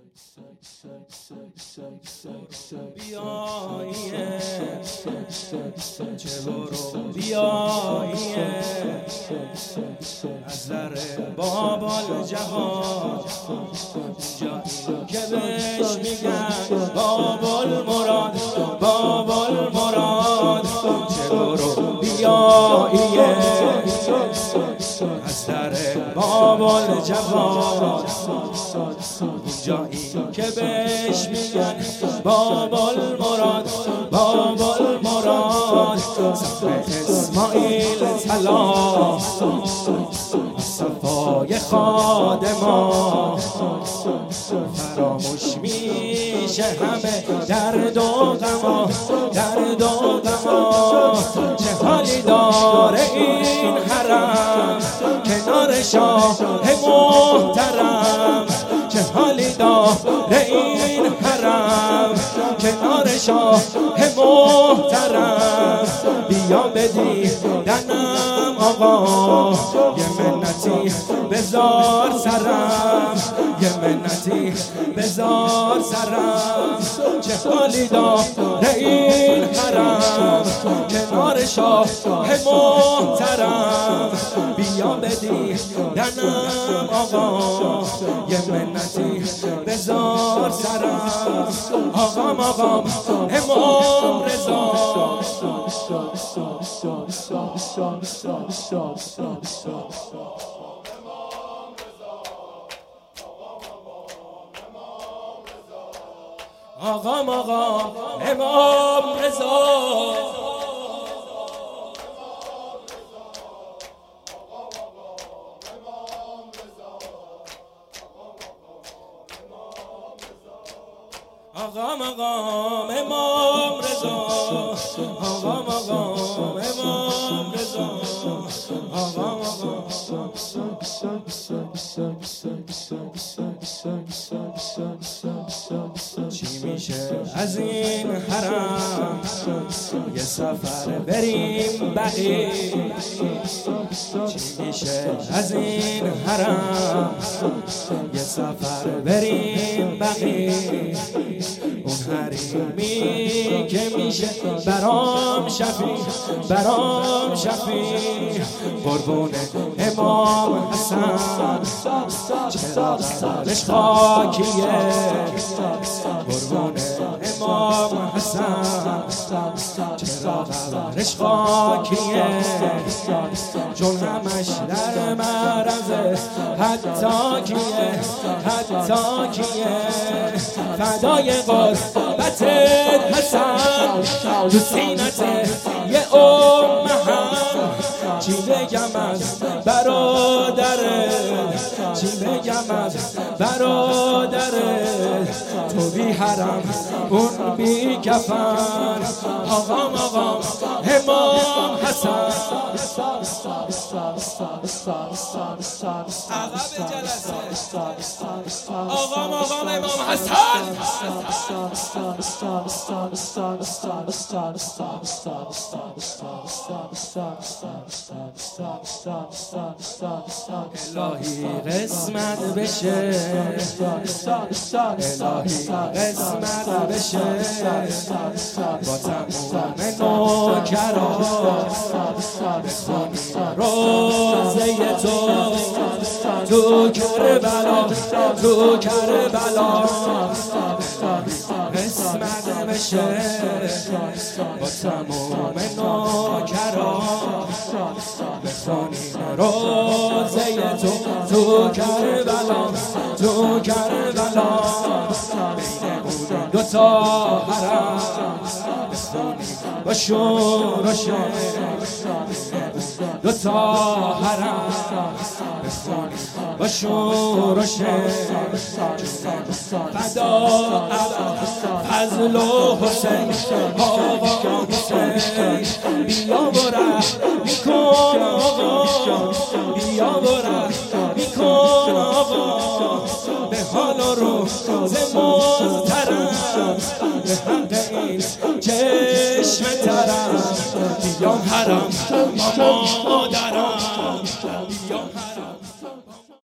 بیاییه چه برو بیاییه از در بابال جهان جایی که بهش میگن بابال مراد بابال مراد چه برو بیاییه از در بابال جهان جایی که بهش میگن بابال مراد بابال مراد صفر اسماعیل طلا صفای خادما فراموش میشه همه درد و غما درد و غما چه حالی داره این حرم کنار شاه محترم چه حالی داره این حرم کنار شاه محترم بیا بدیدنم آقا یه منتی بذار سرم یه منتی بذار سرم چه حالی داره این حرم کنار شاه محترم بیا بدیدنم آقا یه منتی بذار سرم آقام امام رضا آقام امام رضا آقام امام رضا آقام امام رضا آقام چی میشه از این حرم یه سفر بریم بقیه چی میشه از این حرم یه سفر بریم بقیه اون حریمی که میشه برام شفیع قربون امام حسن چرا قبرش خاکیه قربون امام حسن چرا قبرش خاکیه چون همش در معرضه حتی کیه فدای قربت حسن تو سینت یه هم چی بگم از برادره چی بگم از برادره تو بی حرم اون بی کفن آقام امام حسن عقب جلسه آقام امام حسن الهی قسمت بشه الهی قسمت بشه با تمام نوکران بخونی روزه تو کربلا قسمت بشه با تمام نوکران بخونی روزه تو کربلا بین اون دوتا حرم بخونی با شور و شور دوتا حرم بخونی با شور و شور فدا فضل و حسین آقا حسین بیا برم میکن آقا بیا برم میکن آقا به حال و روز مضطرم به حق این چشم ترم بیام حرم ماما